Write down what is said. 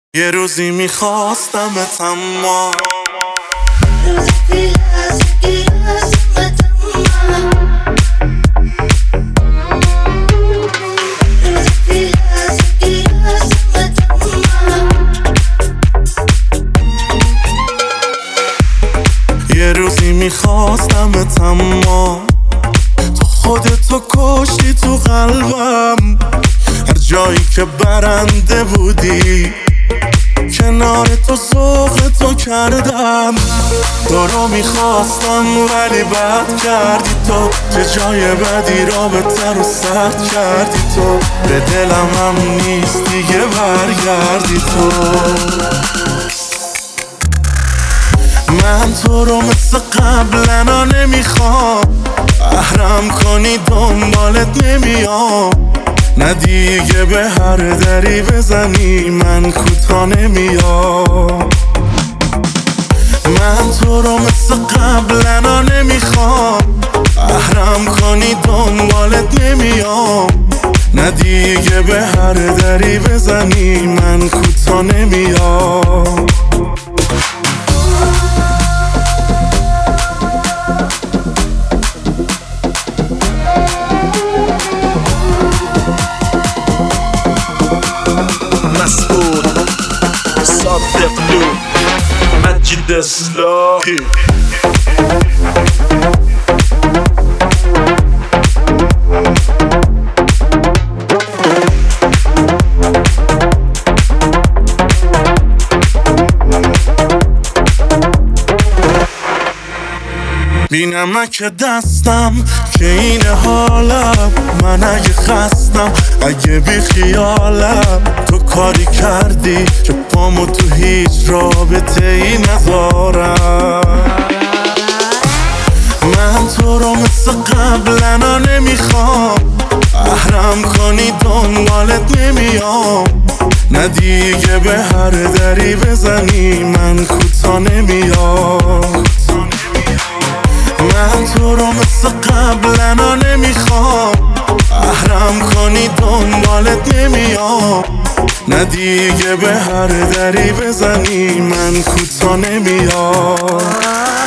یه روزی میخواستمت اما یه روزی میخواستمت اما تو خودتو کشتی تو قلبم. هر جایی که برنده بودی کنار تو ذوق تو کردم. تو رو میخواستم ولی بد کردی تو، چه جای بدی رابطه رو سرد کردی تو. به دلم هم نیست دیگه برگردی تو. من تو رو مثل قبلنا نمیخوام، احرم کنی دنبالت نمیام. نه دیگه به هر دری بزنی من کوتا نمیام. من تو رو مثل قبلنا نمیخوام، احرم کنی دنبالت نمیام. نه دیگه به هر دری بزنی من کوتا نمیام. صدقني مجد السلاحي بی نمک دستم که این حالم، من اگه خستم اگه بی خیالم. تو کاری کردی که پامو تو هیچ رابطه ای نذارم. من تو رو مثل قبلنا نمیخوام، احرم کنی دنبالت نمیام. نه دیگه به هر دری بزنی من کوتا نمیام. من تو رو مثل قبلنا نمیخوام، احرم کنی دنبالت نمیام. نه دیگه به هر دری بزنی من کوتا نمیام.